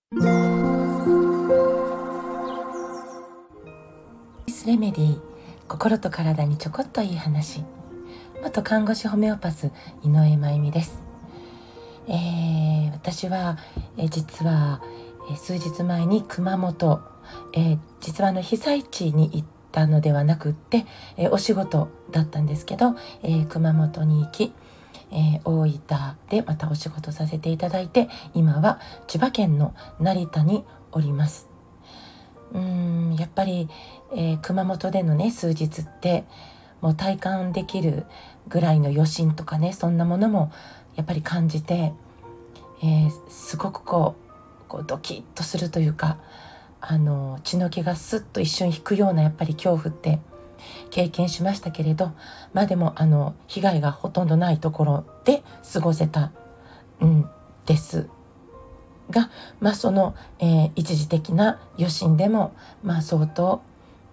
レメディー、心と体にちょこっといい話。元看護師ホメオパス井上真由美です。私は、実は、数日前に熊本、実は被災地に行ったのではなくって、お仕事だったんですけど、熊本に行き、大分でまたお仕事させていただいて、今は千葉県の成田におります。やっぱり、熊本でのね数日ってもう体感できるぐらいの余震とかね、そんなものもやっぱり感じて、すごくこうドキッとするというか、血の気がスッと一瞬引くようなやっぱり恐怖って経験しましたけれど、でも被害がほとんどないところで過ごせたですが、その、一時的な余震でも相当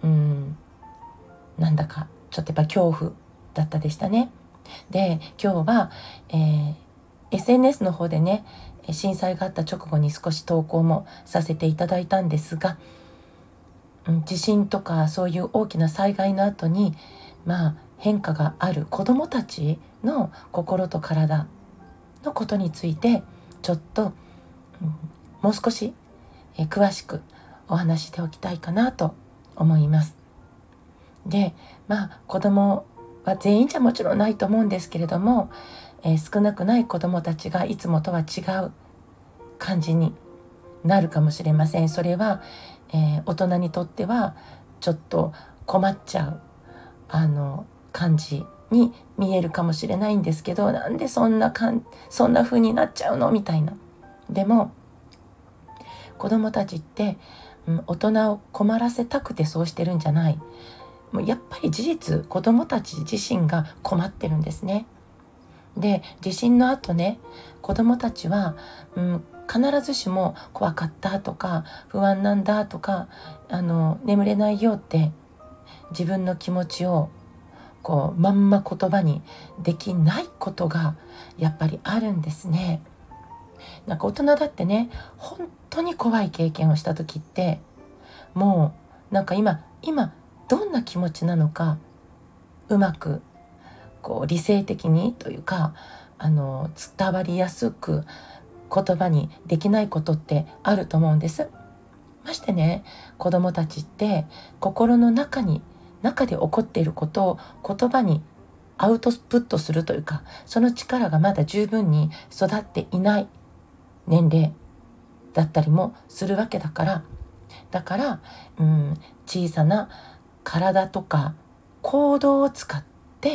なんだかちょっとやっぱ恐怖だったでしたね。で、今日は、SNS の方でね震災があった直後に少し投稿もさせていただいたんですが、地震とかそういう大きな災害の後に変化がある子どもたちの心と体のことについてちょっと、もう少し、詳しくお話しておきたいかなと思います。で、子供は全員じゃもちろんないと思うんですけれども、少なくない子供たちがいつもとは違う感じになるかもしれません。それは、大人にとってはちょっと困っちゃう感じに見えるかもしれないんですけど、なんでそんな風になっちゃうのみたいな。でも子供たちって、大人を困らせたくてそうしてるんじゃない。もうやっぱり事実子供たち自身が困ってるんですね。で、地震の後ね、子供たちは、必ずしも怖かったとか不安なんだとか眠れないよって自分の気持ちをまんま言葉にできないことがやっぱりあるんですね。なんか大人だってね、本当に怖い経験をした時ってもうなんか今どんな気持ちなのかうまく理性的にというか伝わりやすく言葉にできないことってあると思うんです。ましてね、子どもたちって心の中で起こっていることを言葉にアウトプットするというか、その力がまだ十分に育っていない年齢だったりもするわけだから、小さな体とか行動を使って、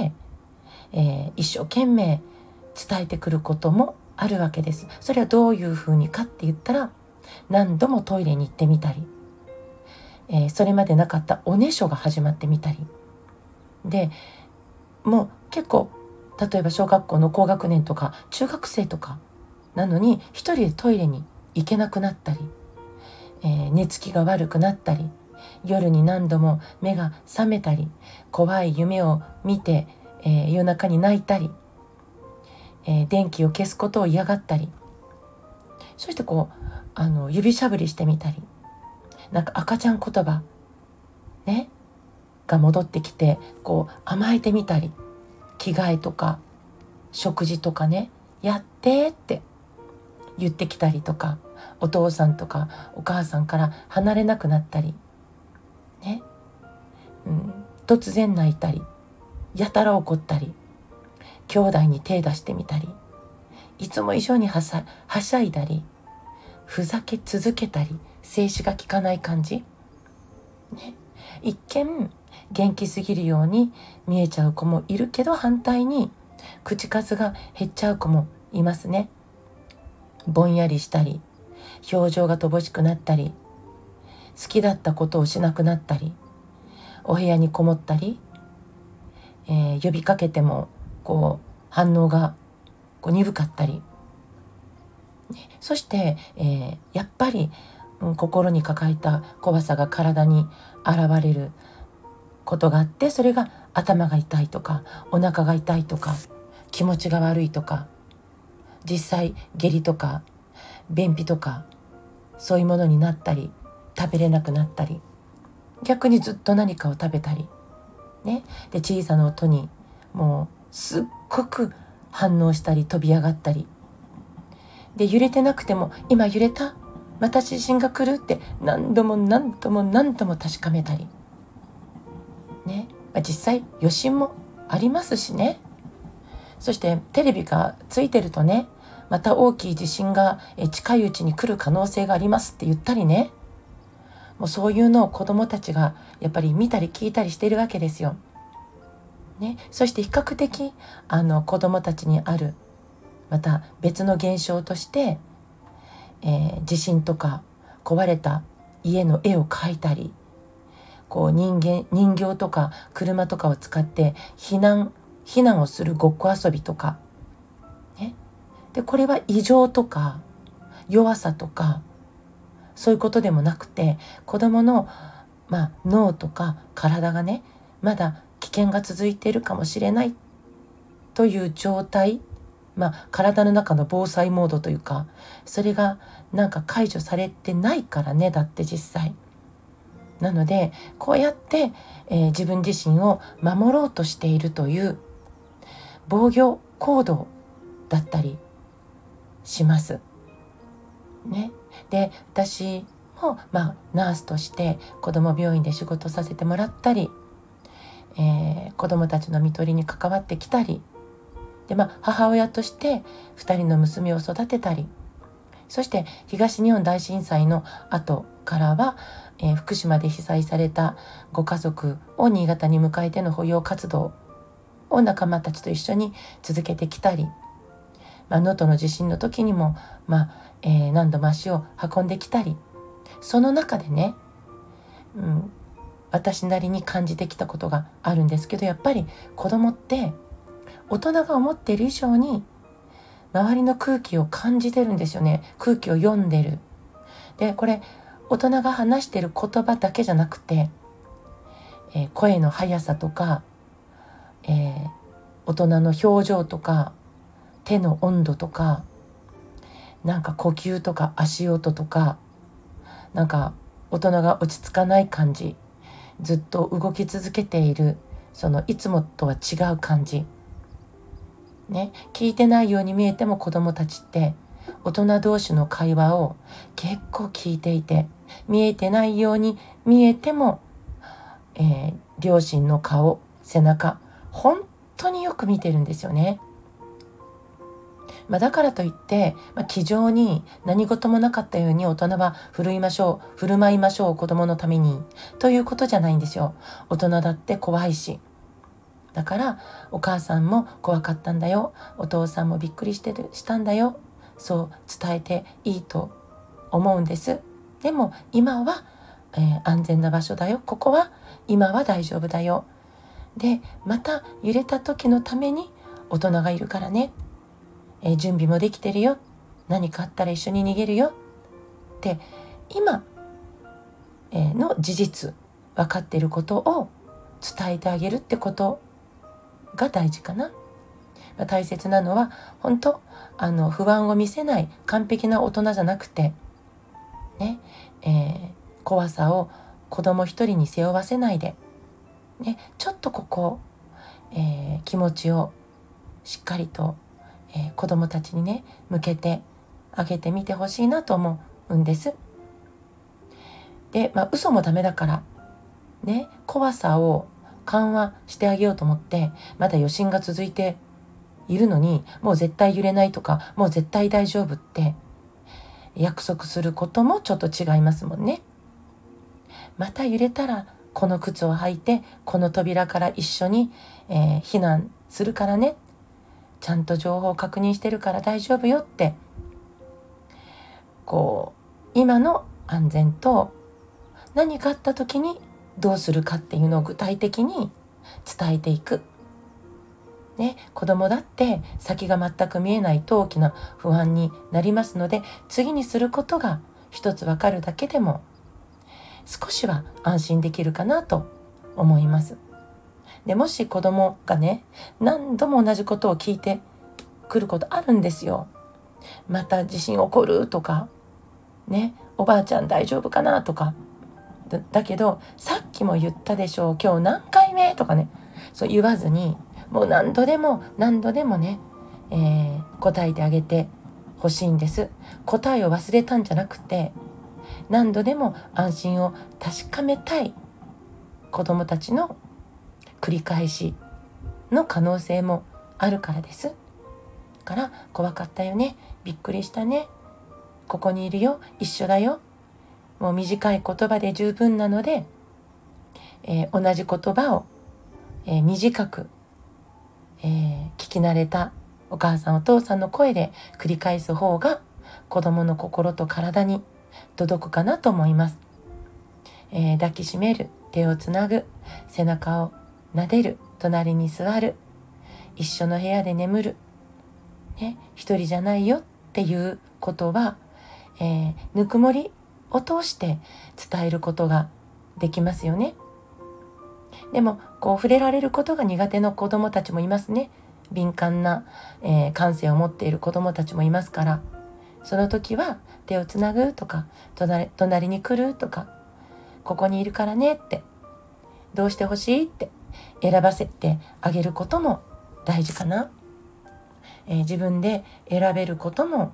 一生懸命伝えてくることもあるわけです。それはどういうふうにかって言ったら、何度もトイレに行ってみたり、それまでなかったおねしょが始まってみたりで、もう結構例えば小学校の高学年とか中学生とかなのに一人でトイレに行けなくなったり、寝つきが悪くなったり、夜に何度も目が覚めたり、怖い夢を見て、夜中に泣いたり、電気を消すことを嫌がったり、そして指しゃぶりしてみたり、なんか赤ちゃん言葉ねが戻ってきて甘えてみたり、着替えとか食事とかね、やってって言ってきたりとか、お父さんとかお母さんから離れなくなったりね、突然泣いたり、やたら怒ったり、兄弟に手出してみたり、いつも以上にはしゃいだり、ふざけ続けたり、静止が効かない感じ、一見元気すぎるように見えちゃう子もいるけど、反対に口数が減っちゃう子もいますね。ぼんやりしたり、表情が乏しくなったり、好きだったことをしなくなったり、お部屋にこもったり、呼びかけても反応が鈍かったり、そして、やっぱり、心に抱えた怖さが体に現れることがあって、それが頭が痛いとかお腹が痛いとか気持ちが悪いとか、実際下痢とか便秘とかそういうものになったり、食べれなくなったり、逆にずっと何かを食べたりね、で小さな音にもうすっごく反応したり飛び上がったりで、揺れてなくても今揺れた、また地震が来るって何度も何度も何度も確かめたりね、実際余震もありますしね。そしてテレビがついてるとね、また大きい地震が近いうちに来る可能性がありますって言ったりね、もうそういうのを子どもたちがやっぱり見たり聞いたりしているわけですよ。ね、そして比較的子どもたちにあるまた別の現象として、地震とか壊れた家の絵を描いたり、こう人形とか車とかを使って避難をするごっこ遊びとか、ね、でこれは異常とか弱さとかそういうことでもなくて、子どもの、脳とか体がね、まだ危険が続いているかもしれないという状態、体の中の防災モードというか、それがなんか解除されてないからね、だって実際。なのでこうやって、自分自身を守ろうとしているという防御行動だったりしますね。で私も、ナースとして子ども病院で仕事させてもらったり、子どもたちの看取りに関わってきたりで、母親として2人の娘を育てたり、そして東日本大震災の後からは、福島で被災されたご家族を新潟に迎えての保養活動を仲間たちと一緒に続けてきたり、能登の地震の時にも、何度も足を運んできたり、その中でね、私なりに感じてきたことがあるんですけど、やっぱり子供って大人が思っている以上に周りの空気を感じてるんですよね。空気を読んでる。でこれ大人が話している言葉だけじゃなくて、声の速さとか、大人の表情とか手の温度とか、なんか呼吸とか足音とか、なんか大人が落ち着かない感じ、ずっと動き続けている、そのいつもとは違う感じね、聞いてないように見えても子どもたちって大人同士の会話を結構聞いていて、見えてないように見えても、両親の顔、背中、本当によく見てるんですよね。だからといって、気丈に何事もなかったように大人は振る舞いましょう子供のためにということじゃないんですよ。大人だって怖いし、だからお母さんも怖かったんだよ、お父さんもびっくりしたんだよ、そう伝えていいと思うんです。でも今は、安全な場所だよ、ここは今は大丈夫だよ、でまた揺れた時のために大人がいるからね、準備もできてるよ、何かあったら一緒に逃げるよって今、の事実分かっていることを伝えてあげるってことが大事かな。大切なのは本当不安を見せない完璧な大人じゃなくてね、怖さを子供一人に背負わせないで、ね、ちょっとここ、気持ちをしっかりと、子供たちにね向けてあげてみてほしいなと思うんです。で、嘘もダメだからね、怖さを緩和してあげようと思ってまだ余震が続いているのに、もう絶対揺れないとかもう絶対大丈夫って約束することもちょっと違いますもんね。また揺れたらこの靴を履いてこの扉から一緒に、避難するからね、ちゃんと情報を確認してるから大丈夫よって、こう今の安全と何かあった時にどうするかっていうのを具体的に伝えていく、ね、子供だって先が全く見えないと大きな不安になりますので、次にすることが一つ分かるだけでも少しは安心できるかなと思います。でもし子供がね何度も同じことを聞いてくることあるんですよ。また地震起こるとかね、おばあちゃん大丈夫かなとか、だけどさっきも言ったでしょう、今日何回目とかね、そう言わずに、もう何度でもね、答えてあげてほしいんです。答えを忘れたんじゃなくて、何度でも安心を確かめたい子どもたちの繰り返しの可能性もあるからです。だから怖かったよね、びっくりしたね、ここにいるよ、一緒だよ、もう短い言葉で十分なので、同じ言葉を、短く、聞き慣れたお母さんお父さんの声で繰り返す方が子どもの心と体に届くかなと思います。抱きしめる、手をつなぐ、背中を撫でる、隣に座る、一緒の部屋で眠る、ね、一人じゃないよっていうことは、ぬくもりを通して伝えることができますよね。でも触れられることが苦手な子どもたちもいますね。敏感な、感性を持っている子どもたちもいますから、その時は手をつなぐとか、隣に来るとか、ここにいるからねって、どうしてほしいって選ばせてあげることも大事かな。自分で選べることも、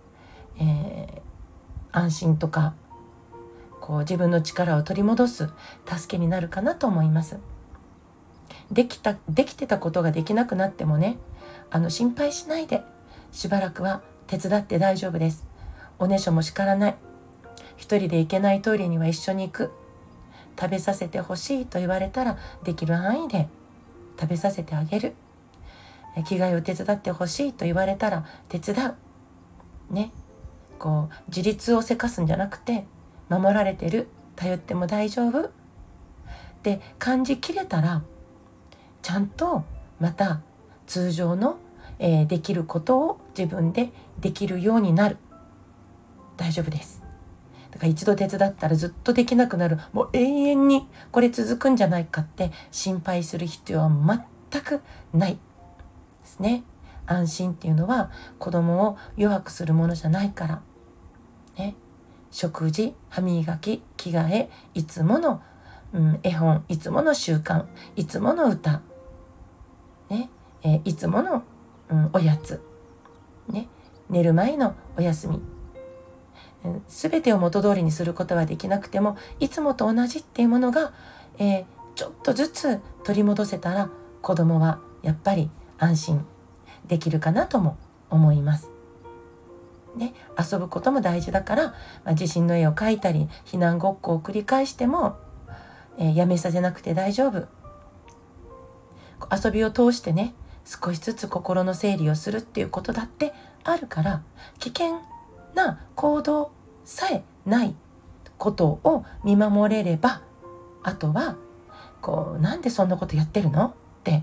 安心とか自分の力を取り戻す助けになるかなと思います。できてたことができなくなってもね、心配しないで、しばらくは手伝って大丈夫です。おねしょも叱らない。一人で行けないトイレには一緒に行く。食べさせてほしいと言われたら、できる範囲で食べさせてあげる。着替えを手伝ってほしいと言われたら手伝うね。自立をせかすんじゃなくて、守られてる、頼っても大丈夫って感じきれたら、ちゃんとまた通常の、できることを自分でできるようになる。大丈夫です。だから一度手伝ったらずっとできなくなる、もう永遠にこれ続くんじゃないかって心配する必要は全くないですね。安心っていうのは子供を弱くするものじゃないからね。食事、歯磨き、着替え、いつもの、絵本、いつもの習慣、いつもの歌、ね、いつもの、おやつ、ね、寝る前のお休み、全てを元通りにすることはできなくても、いつもと同じっていうものが、ちょっとずつ取り戻せたら、子供はやっぱり安心できるかなとも思います。ね、遊ぶことも大事だから、地震の絵を描いたり避難ごっこを繰り返しても、やめさせなくて大丈夫。遊びを通してね、少しずつ心の整理をするっていうことだってあるから、危険な行動さえないことを見守れれば、あとはなんでそんなことやってるのって、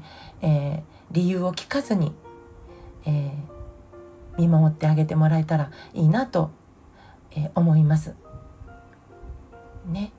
理由を聞かずに、見守ってあげてもらえたらいいなと、思いますね。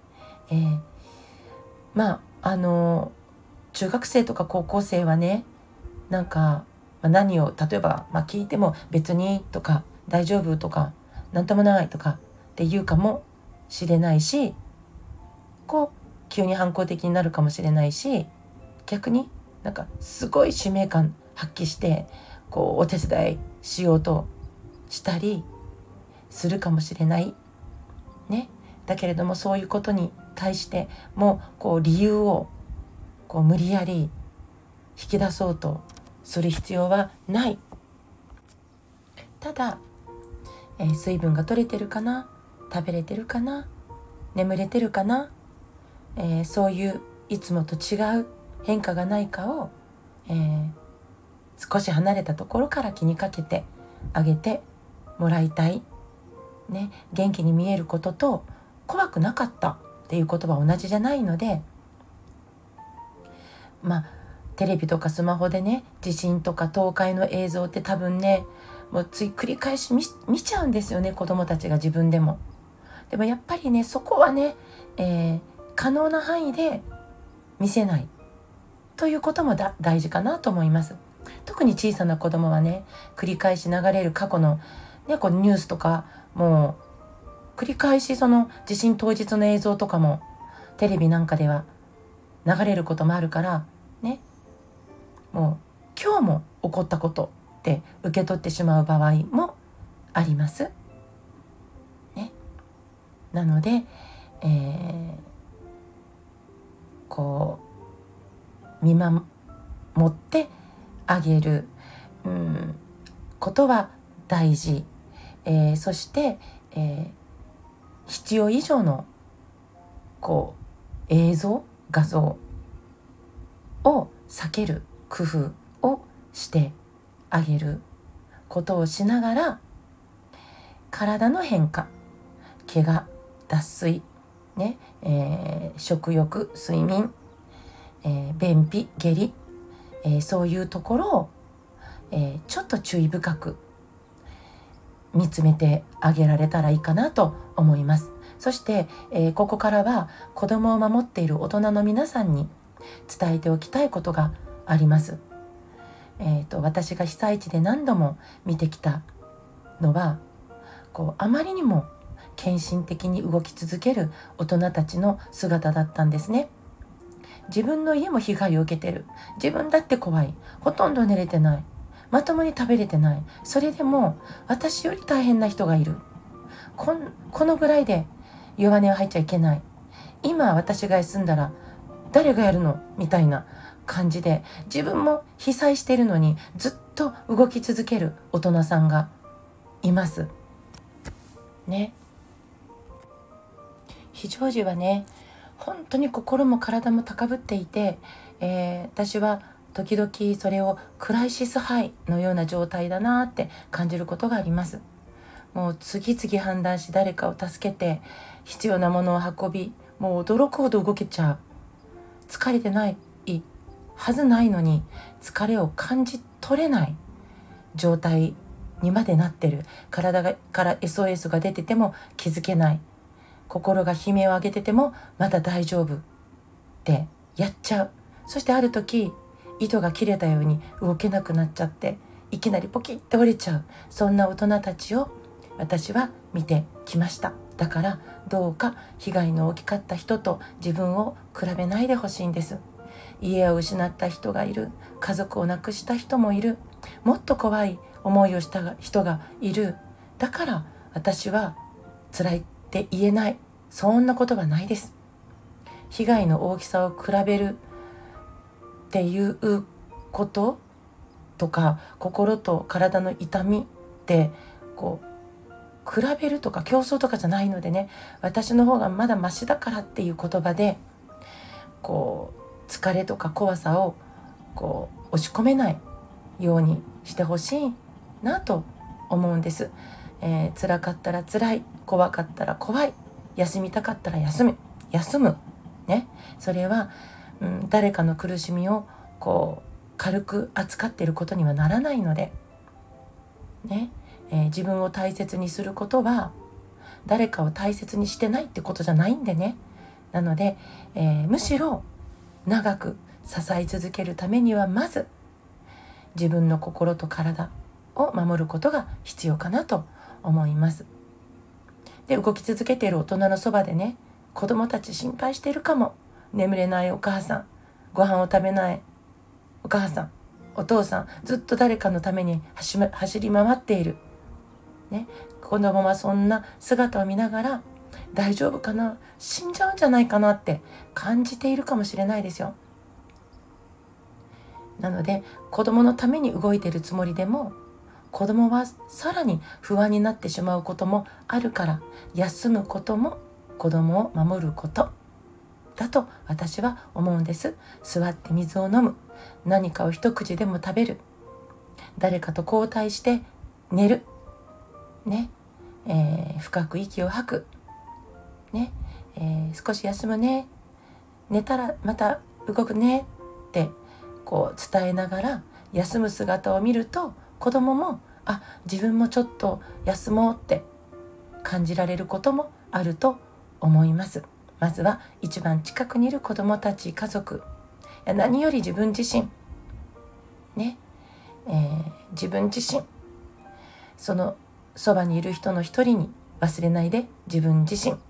中学生とか高校生はね、何を例えば、聞いても別にとか大丈夫とかなんともないとかって言うかもしれないし、急に反抗的になるかもしれないし、逆にすごい使命感発揮してお手伝いしようとしたりするかもしれないね。だけれども、そういうことに対しても理由を無理やり引き出そうとする必要はない。ただ、水分が取れてるかな、食べれてるかな、眠れてるかな、そういういつもと違う変化がないかを、少し離れたところから気にかけてあげてもらいたい、ね。元気に見えることと怖くなかったっていうことは同じじゃないので、テレビとかスマホでね、地震とか倒壊の映像って多分ね、もうつい繰り返し 見ちゃうんですよね、子どもたちが自分でも。でもやっぱりね、そこはね、可能な範囲で見せないということも大事かなと思います。特に小さな子供はね、繰り返し流れる過去の、ニュースとかもう繰り返しその地震当日の映像とかもテレビなんかでは流れることもあるからね、もう今日も起こったことって受け取ってしまう場合もあります、ね、なので、こう見守ってあげる、ことは大事、そして、必要以上のこう映像画像を避ける工夫をしてあげることをしながら、体の変化、怪我、脱水、ね、食欲、睡眠、便秘、下痢、そういうところを、ちょっと注意深く見つめてあげられたらいいかなと思います。そして、ここからは子供を守っている大人の皆さんに伝えておきたいことがあります。私が被災地で何度も見てきたのは、あまりにも献身的に動き続ける大人たちの姿だったんですね。自分の家も被害を受けてる、自分だって怖い、ほとんど寝れてない、まともに食べれてない、それでも私より大変な人がいる、このぐらいで弱音を吐いちゃいけない、今私が休んだら誰がやるのみたいな感じで、自分も被災しているのにずっと動き続ける大人さんがいますね。非常時はね、本当に心も体も高ぶっていて、私は時々それをクライシスハイのような状態だなって感じることがあります。もう次々判断し、誰かを助けて必要なものを運び、もう驚くほど動けちゃう、疲れてないはずないのに疲れを感じ取れない状態にまでなってる。体から SOS が出てても気づけない、心が悲鳴を上げててもまだ大丈夫ってやっちゃう。そしてある時糸が切れたように動けなくなっちゃって、いきなりポキッて折れちゃう。そんな大人たちを私は見てきました。だからどうか被害の大きかった人と自分を比べないでほしいんです。家を失った人がいる、家族を亡くした人もいる、もっと怖い思いをした人がいる。だから私は辛いって言えない、そんなことはないです。被害の大きさを比べるっていうこととか、心と体の痛みって比べるとか競争とかじゃないのでね、私の方がまだマシだからっていう言葉で疲れとか怖さを押し込めないようにしてほしいなと思うんです。辛かったら辛い、怖かったら怖い、休みたかったら休むね、それは、誰かの苦しみを軽く扱っていることにはならないのでね、自分を大切にすることは誰かを大切にしてないってことじゃないんでね。なので、むしろ長く支え続けるためにはまず自分の心と体を守ることが必要かなと思います。で、動き続けている大人のそばでね、子供たち心配しているかも。眠れないお母さん、ご飯を食べないお母さん、お父さん、ずっと誰かのために走り回っている、ね、子供はそんな姿を見ながら大丈夫かな、死んじゃうんじゃないかなって感じているかもしれないですよ。なので子供のために動いているつもりでも、子供はさらに不安になってしまうこともあるから、休むことも子供を守ることだと私は思うんです。座って水を飲む、何かを一口でも食べる、誰かと交代して寝るね、深く息を吐くね、少し休むね、寝たらまた動くねって伝えながら休む姿を見ると、子供も自分もちょっと休もうって感じられることもあると思います。まずは一番近くにいる子供たち、家族、何より自分自身ね、自分自身、そのそばにいる人の一人に忘れないで自分自身、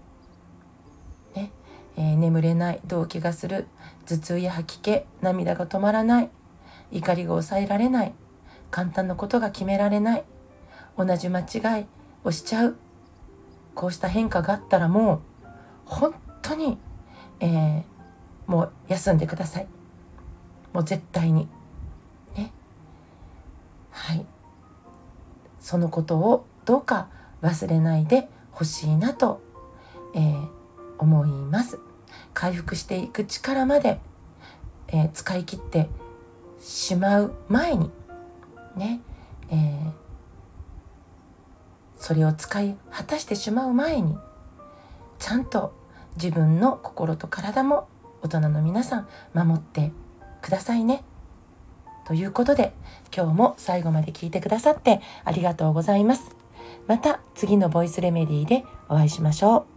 眠れない、動悸がする、頭痛や吐き気、涙が止まらない、怒りが抑えられない、簡単なことが決められない、同じ間違いをしちゃう、こうした変化があったらもう本当に、もう休んでください。もう絶対にね。はい、そのことをどうか忘れないでほしいなと、思います。回復していく力まで、使い切ってしまう前にね、それを使い果たしてしまう前に、ちゃんと自分の心と体も大人の皆さん守ってくださいね。ということで、今日も最後まで聞いてくださってありがとうございます。また次のボイスレメディーでお会いしましょう。